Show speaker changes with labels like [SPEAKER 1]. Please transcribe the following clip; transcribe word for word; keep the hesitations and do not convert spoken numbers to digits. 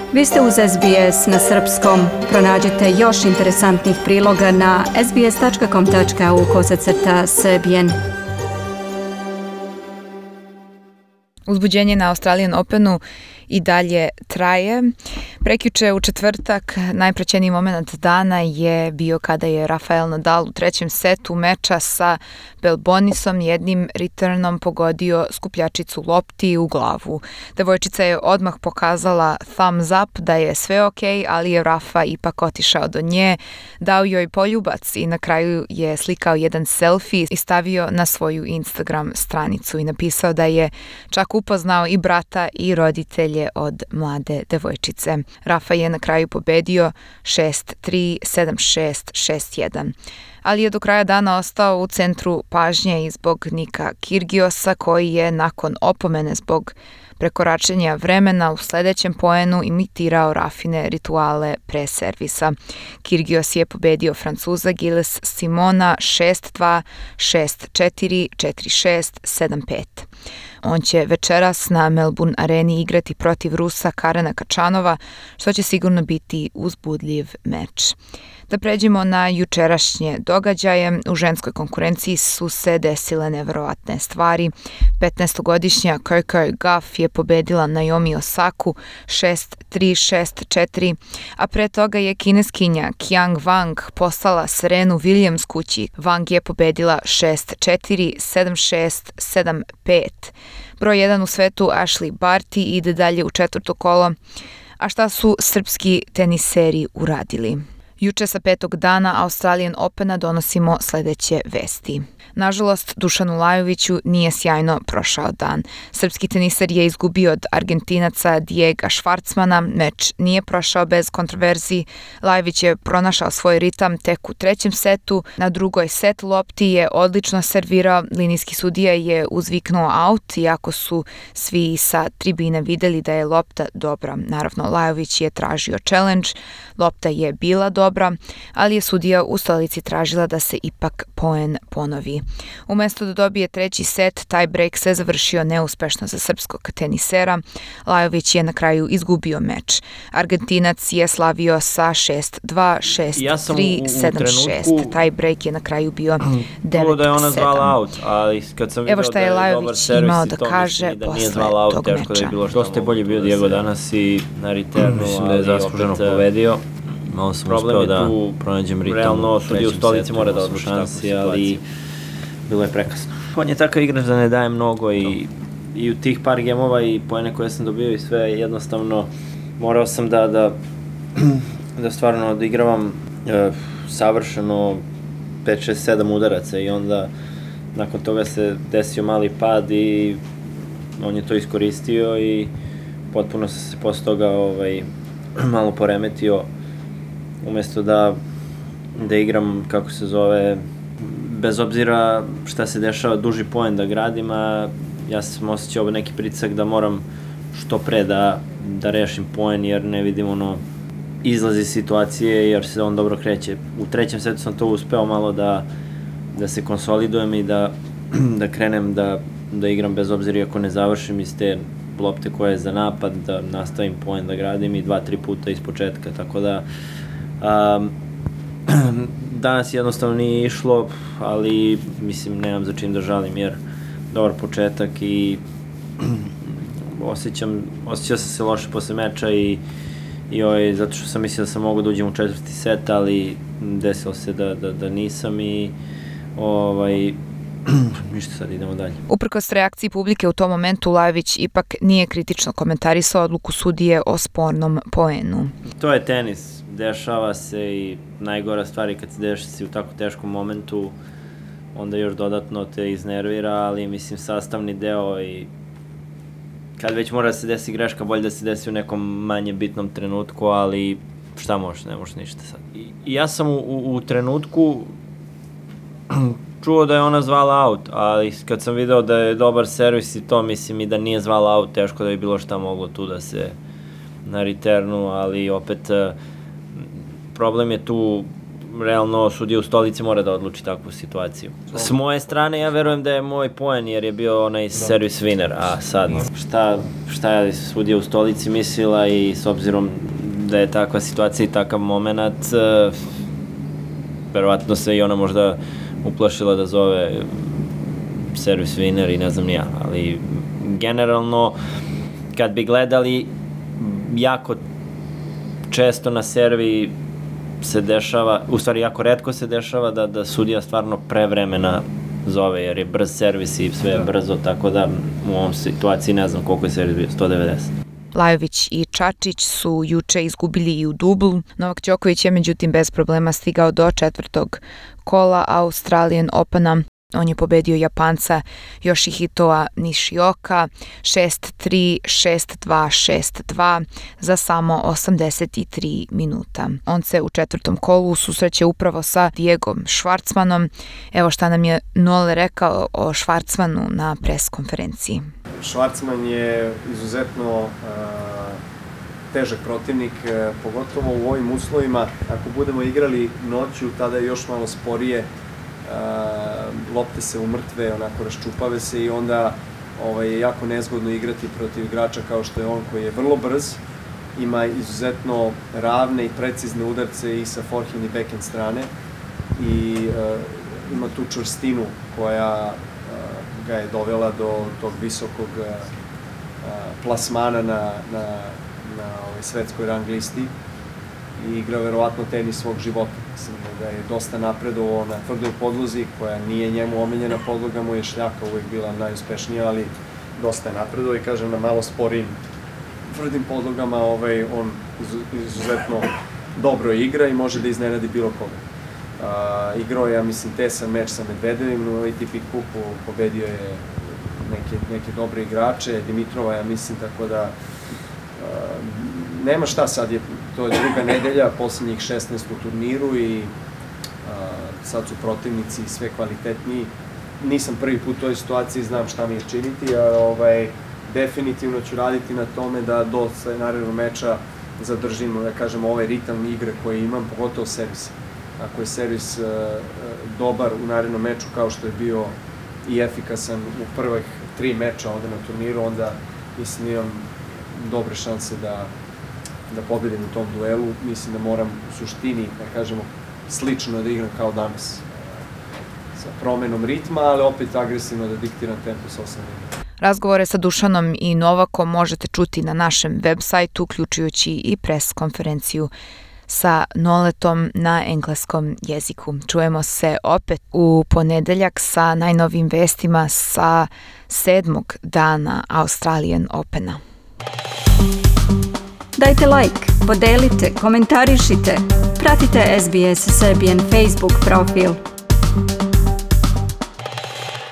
[SPEAKER 1] Vi ste uz S B S na srpskom. Pronađite još interesantnih priloga na sbs.com.au kosacrta srbijen.
[SPEAKER 2] Uzbuđenje na Australian Openu i dalje traje. Prekjuče u četvrtak najpraćeniji moment dana je bio kada je Rafael Nadal u trećem setu meča sa Belbonisom jednim returnom pogodio skupljačicu lopti u glavu. Devojčica je odmah pokazala thumbs up da je sve ok, ali je Rafa ipak otišao do nje, dao joj poljubac i na kraju je slikao jedan selfie i stavio na svoju Instagram stranicu i napisao da je čak upoznao i brata i roditelje od mlade devojčice. Rafa je na kraju pobedio šest tri, sedam šest, šest jedan. Ali je do kraja dana ostao u centru pažnje i zbog Nika Kyrgiosa koji je nakon opomene zbog prekoračenja vremena u sledećem poenu imitirao Rafine rituale pre servisa. Kyrgios je pobedio Francuza Gilles Simona šest dva, šest četiri, četiri šest, sedam pet. On će večeras na Melbourne areni igrati protiv Rusa Karena Kačanova, što će sigurno biti uzbudljiv meč. Da pređemo na jučerašnje događaje, u ženskoj konkurenciji su se desile neverovatne stvari. petnaestogodišnja Coco Gauff je pobedila Naomi Osaku šest tri, šest četiri, a pre toga je kineskinja Qiang Wang poslala Serenu Williams kući. Wang je pobedila šest četiri, sedam šest, sedam pet. Broj jedan u svetu Ashley Barty ide dalje u četvrto kolo. A šta su srpski teniseri uradili? Juče sa petog dana Australian Opena donosimo sledeće vesti. Nažalost, Dušanu Lajoviću nije sjajno prošao dan. Srpski teniser je izgubio od Argentinaca Diega Schwartzmana, meč nije prošao bez kontroverzi. Lajović je pronašao svoj ritam tek u trećem setu, na drugoj set lopti je odlično servirao, linijski sudija je uzviknuo out, iako su svi sa tribine videli da je lopta dobra. Naravno, Lajović je tražio challenge, lopta je bila dobra, ali je sudija u stolici tražila da se ipak poen ponovi. Umesto da dobije treći set, taj break se završio neuspešno za srpskog tenisera. Lajović je na kraju izgubio meč. Argentinac je slavio sa šest dva, šest tri, sedam šest. Taj break je na kraju bio devet sedam.
[SPEAKER 3] Da je ona zvala out, ali kad sam
[SPEAKER 2] Evo šta je Lajović imao da kaže posle tog meča.
[SPEAKER 3] Dosta je bolje bio Diego danas i na returnu, mislim da je zasluženo pobedio. Malo sam uspeo da pronađem ritam. Realno, sudi u stolici mora da odluči šansi, ali bilo je prekasno. On je takav igrač da ne daje mnogo i, i u tih par gemova i poene koje sam dobio i sve, jednostavno morao sam da, da, da stvarno odigravam e, savršeno pet šest sedam udaraca i onda nakon toga se desio mali pad i on je to iskoristio i potpuno sam se posle toga ovaj, malo poremetio. Umesto da, da igram, kako se zove, bez obzira šta se dešava, duži poen da gradim, a ja sam osjećao neki pritisak da moram što pre da, da rešim poen, jer ne vidim ono izlaz iz situacije, jer se on dobro kreće. U trećem setu sam to uspeo malo da, da se konsolidujem i da, da krenem da, da igram bez obzira ako ne završim iz te lopte koja je za napad, da nastavim poen da gradim i dva, tri puta iz početka, tako da Um, danas jednostavno nije išlo, ali mislim nemam za čim da žalim jer dobar početak i osjećam, osjećao sam se loše posle meča i, i ovaj, zato što sam mislio da sam mogao da uđem u četvrti set, ali desilo se da, da, da nisam i ovaj, ništa, sad idemo dalje.
[SPEAKER 2] Uprkos reakciji publike u tom momentu, Lajović ipak nije kritično komentarisao odluku sudije o spornom poenu.
[SPEAKER 3] To je tenis. Dešava se i najgora stvari kad se dešava u tako teškom momentu, onda još dodatno te iznervira, ali mislim sastavni deo i kad već mora da se desi greška, bolje da se desi u nekom manje bitnom trenutku, ali šta možeš, ne možeš ništa sad. I, i ja sam u, u, u trenutku čuo da je ona zvala out, ali kad sam video da je dobar servis i to, mislim i da nije zvala out, teško da bi bilo šta moglo tu da se na returnu, ali opet problem je tu, realno sudija u stolici mora da odluči takvu situaciju. S moje strane ja verujem da je moj poen jer je bio onaj servis winner, a sad šta, šta je sudija u stolici mislila i s obzirom da je takva situacija i takav moment, uh, verovatno se i ona možda uplašila da zove service winner i ne znam ni ja, ali generalno kad bi gledali, jako često na servi se dešava, u stvari jako retko se dešava da, da sudija stvarno pre vremena zove, jer je brz servis i sve je brzo, tako da u ovom situaciji ne znam koliko je servis bio, sto devedeset.
[SPEAKER 2] Lajović i Čačić su juče izgubili i u dublu. Novak Đoković je međutim bez problema stigao do četvrtog kola Australian Opena. On je pobedio Japanca Yoshihitoa Nishioka šest tri, šest dva, šest dva za samo osamdeset tri minuta. On se u četvrtom kolu susreće upravo sa Diegom Schwartzmanom. Evo šta nam je Nole rekao o Schwartzmanu na pres konferenciji.
[SPEAKER 4] Schwartzman je izuzetno uh, težak protivnik, uh, pogotovo u ovim uslovima. Ako budemo igrali noću, tada je još malo sporije. Uh, lopte se umrtve, onako raščupave se i onda ovaj, je jako nezgodno igrati protiv igrača kao što je on, koji je vrlo brz, ima izuzetno ravne i precizne udarce i sa forehand i backhand strane i uh, ima tu čvrstinu koja uh, ga je dovela do tog visokog uh, plasmana na, na, na ovaj, svetskoj rang listi i igra verovatno tenis svog života. Mislim da je dosta napredovao na tvrdoj podlozi, koja nije njemu omiljena podloga, mu je šljaka uvek bila najuspešnija, ali dosta je napredovao i kažem na malo sporijim tvrdim podlogama ovaj, on izuzetno dobro igra i može da iznenadi bilo koga. Uh, igrao je, ja mislim, tesan meč sa Medvedevim u A T P kupu, pobedio je neke, neke dobre igrače, Dimitrova, ja mislim, tako da uh, nema šta, sad je, to je druga nedelja, poslednjih šesnaest u turniru i a, sad su protivnici sve kvalitetniji. Nisam prvi put u toj situaciji, znam šta mi je činiti, a ovaj, definitivno ću raditi na tome da do narednog meča zadržim, da kažemo, ovaj ritam igre koji imam, pogotovo servis. Ako je servis a, dobar u narednom meču, kao što je bio i efikasan u prvih tri meča ovde na turniru, onda mislim da imam dobre šanse da da pobedim u tom duelu. Mislim da moram u suštini, da kažemo, slično da igram kao danas. Sa promenom ritma, ali opet agresivno da diktiram tempo sa osam minuta.
[SPEAKER 2] Razgovore sa Dušanom i Novakom možete čuti na našem web sajtu, uključujući i pres konferenciju sa Noletom na engleskom jeziku. Čujemo se opet u ponedeljak sa najnovijim vestima sa sedmog dana Australian Opena.
[SPEAKER 1] Dajte like, podelite, komentarišite, pratite S B S Serbian Facebook profil.